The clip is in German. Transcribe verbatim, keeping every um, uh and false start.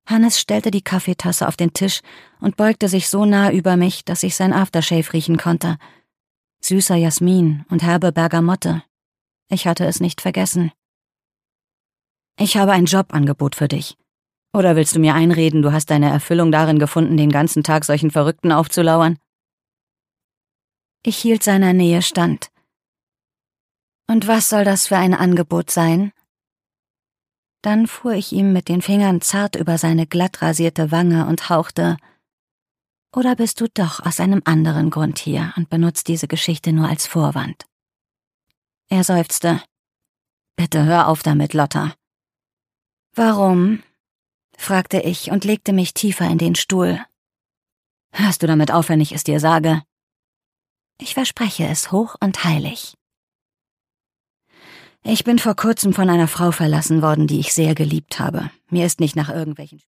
Hannes stellte die Kaffeetasse auf den Tisch und beugte sich so nah über mich, dass ich sein Aftershave riechen konnte. Süßer Jasmin und herbe Bergamotte. Ich hatte es nicht vergessen. »Ich habe ein Jobangebot für dich. Oder willst du mir einreden, du hast deine Erfüllung darin gefunden, den ganzen Tag solchen Verrückten aufzulauern?« Ich hielt seiner Nähe stand. »Und was soll das für ein Angebot sein?« Dann fuhr ich ihm mit den Fingern zart über seine glatt rasierte Wange und hauchte: »Oder bist du doch aus einem anderen Grund hier und benutzt diese Geschichte nur als Vorwand?« Er seufzte. »Bitte hör auf damit, Lotta.« »Warum?« fragte ich und legte mich tiefer in den Stuhl. »Hörst du damit auf, wenn ich es dir sage?« »Ich verspreche es hoch und heilig.« »Ich bin vor kurzem von einer Frau verlassen worden, die ich sehr geliebt habe. Mir ist nicht nach irgendwelchen